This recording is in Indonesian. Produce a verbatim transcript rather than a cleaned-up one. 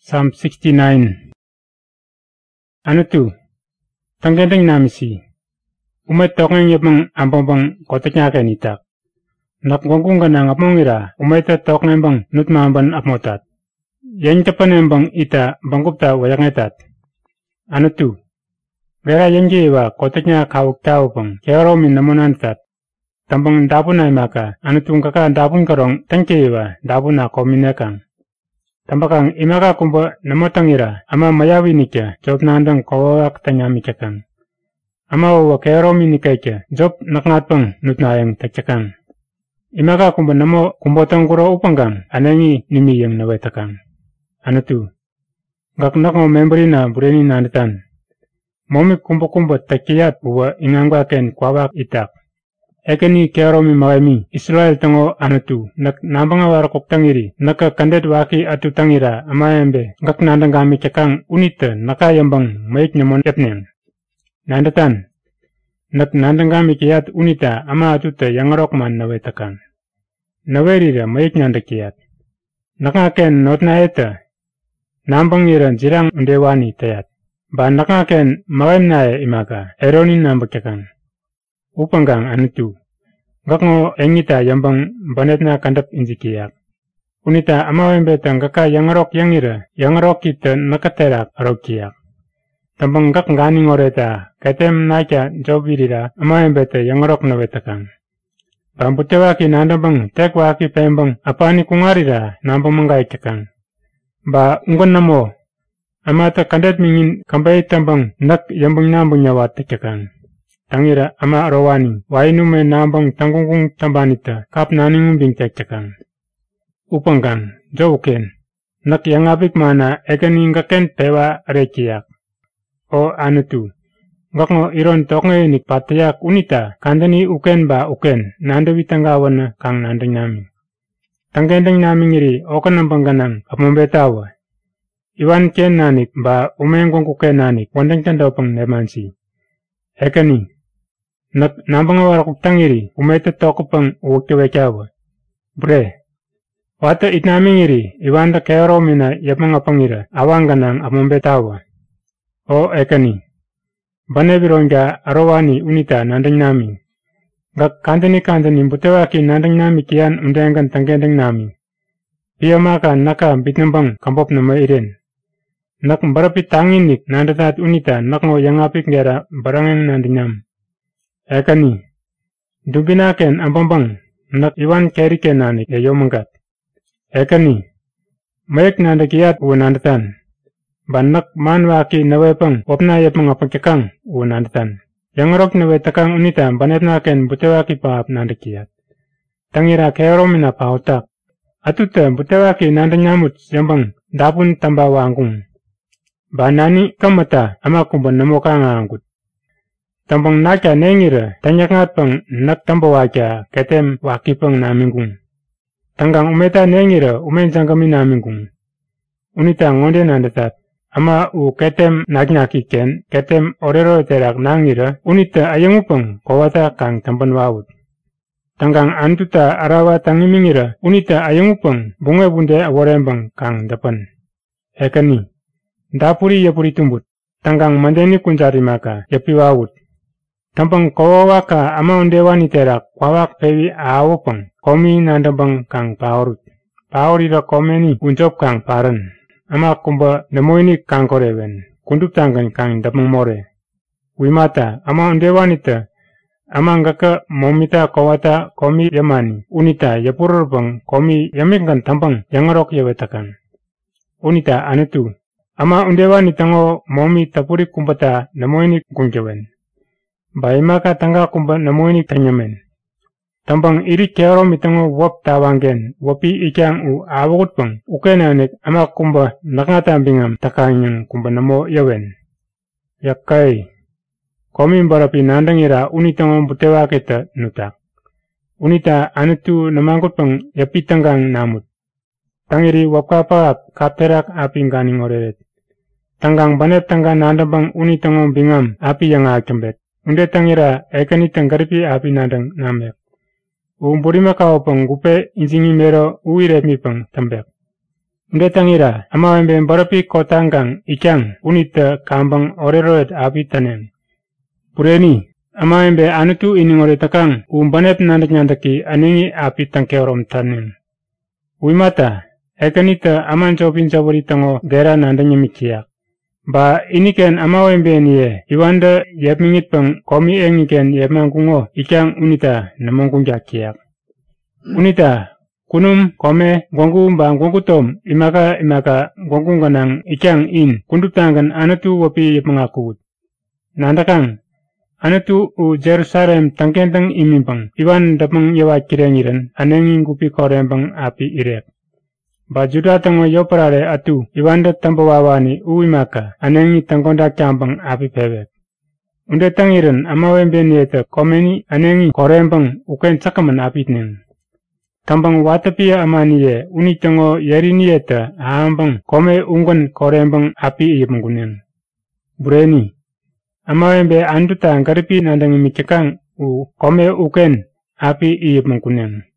Psalm sixty-nine. Anutu, tanggendeng namisi. Umat tokeng yabang ambang kotanya kanitak. Nakgongkong ka ng apongira, umat tokeng bang nutmamban apmotat. Yan tapan bang ita bangkupta wayangetat. Anutu, gara yan jiwa kotanya kawuk tao bang kero min namunantat. Tambang dapun ay maka, anutung kaka dapun karong tangkiwa dapun na kominekang. Tambakang imaka kumba namotangira ama mayawi nika job nandang kawak tanyami kakang. Ama wa kero minikake job nakngatpang nutnayang takakang. Imaka kumba namo kumbotang kuro upanggang anangi nimiyang nawetakang. Ano tu? Gak nakmo memberi na bureni nandatan. Momi kumba kumba takiyat uwa ingangwa ken kwawak itak. Ekeni kero mi magami Israel tango anutu nak nambanga wara koktangiri naka kandet waki atu tangira amayembe ngak nandangami cekang unita naka yambang maik nyamon etnen. Nandatan nak nandangami kiyat unita ama atuta yangarok man nawetakan. Nawerira maik nandakiyat. Naka ken notna eta nambangira jirang undewani tayat. Ba naka ken magemnae imaka eronin nambakyakan. Upanggang anutu. Gakngo engita yambang banetna kandap injikiyak. Unita amawembe tanggaka yangarok yangira, yangarok kita nakaterak arokiyak. Tambang gak ngani ngoreta, ketem naika jobirira amawembe te yangarok nawetakang. Bambutewaki nandabang tekwaki pembang apani kungarira nambang manggaikakang. Ba ungon namo, amata kandet mingin kambai tambang nak yambang nambang nyawatikakang. Tangira ama rawani, wainu me nambang tanggung tambanita, kap naning bingcakcakang. Upanggang, jauken, nak yang apik mana ekaning gaken pewa rekiyak. O anutu, gakngo iron toknge nik patayak unita, kandani uken ba uken, nandawi tanggawan kang nandang nami. Tanggendeng nami ngiri, okan nambang ganang, apmombetawa. Iwan ken nanik ba umengkong kuken nanik, wandang tandopang nemansi. Ekani, nak nambang warakuk tangiri, umete tokupang uwakewekawa. Bre, wata itnamingiri, iwanda kero mina yapang apangira, awanganang amombetawa. O ekani, banebironga arawani unita nandang nami. Gak kandani kandani butewaki nandang nami kian undengan tanggendeng nami. Pia maka naka bitnambang kampop nama iren. Nak barapit tanginik nandatat unita nakmo yang apik ngera barangeng nandang nam. Ekani, dubinaken ambambang nak iwan kerike nanik e yomangkat. Ekani, maik nandakiyat uwa nandatan. Banak manwaki nawepang opna yapang apakekang uwa nandatan. Yangarok nawetakang unita banetnaken butewaki paap nandakiyat. Tangira kero mina pautak. Atuta butewaki nandanyamut yambang dapun tambawa angkung. Banani kamata ama kumban namokang angkut. Tambang naka nengira, tanyak ngatpang nak tambawaja ketem wakipang namingkung. Tanggang umeta nengira umensangkami namingkung. Unita ngonde nandatat, ama u ketem naknyakiken, ketem orero terak nangira, unita ayangupang kawata kang tampan wawut. Tanggang antuta arawa tangimingira, unita ayangupang bunga bunde awarembang kang dapan. Ekani, dapuri yapuri tumbut, tanggang mandeni kunjari maka yapi wawut. Tampang kawawaka ama undewani terak kwawak pewi aawopang komi nandabang kang paurut. Paurira komeni unjop kang paran. Ama kumba nemoini kang korewen. Kundup tanggan kang dapang more. Wimata ama undewani te. Ama ngaka momita kawata komi yamani. Unita yapururpang komi yamingkan tampang yangarok yawetakan. Unita anutu. Ama undewani tango momi tapuri kumbata nemoini kungkewen. Baimaka tangga kumba namoini tanyamen. Tambang iri kero mitango wap tawanggen, wapi ikyang u awakut pang, ukenanek ama kumba nakngatambingam takanyang kumba namo yawen. Yakai, komi barapi nandangira unitango butewa kita nutak. Unita anutu namangkut pang yapi tanggang namut. Tangiri wapkapa kaperak api nganing oreret. Tanggang banet tangga nandabang unitango bingam api yang akembet. Unde tangira ekani tanggaripi api nandang namek. Umburima kao pang gupe insingi mero uire mi pang tambek. Unde tangira amawembe barapi kotanggang ikyang unita kambang oreroet api tanen. Pureni amawembe anutu iningore takang umbanep nandak nyandaki aningi api tangkeorom tanen. Wimata ekanita aman chopin chabori tango gera nandanya mikiyak. Ba iniken amawembe niye iwanda yepmingit pang komi engiken yepmangkungo ikyang unita namongkungja kiyak. Unita kunum kome gonggu mba gonggu tom imaka imaka gonggu ganang ikyang in kundutangan anatu wapi yepmangakut. Nandakang anatu u Jerusalem tangkentang imimpang iwan dapang yawa kirengiren anenging kupi korembang api irek. Ba juda tango yoparare atu iwanda tambawawani u imaka anengi tangkonda kambang api pebek. Unde tangiren amawembe niyeta komeni anengi korembang uken cakaman api neng. Tambang watapia amaniye unitango yeri niyeta aambang kome ungan korembang api iyemangkunen. Bureni amawembe anduta ngaripi nandangi mikakang u kome uken api iyemangkunen.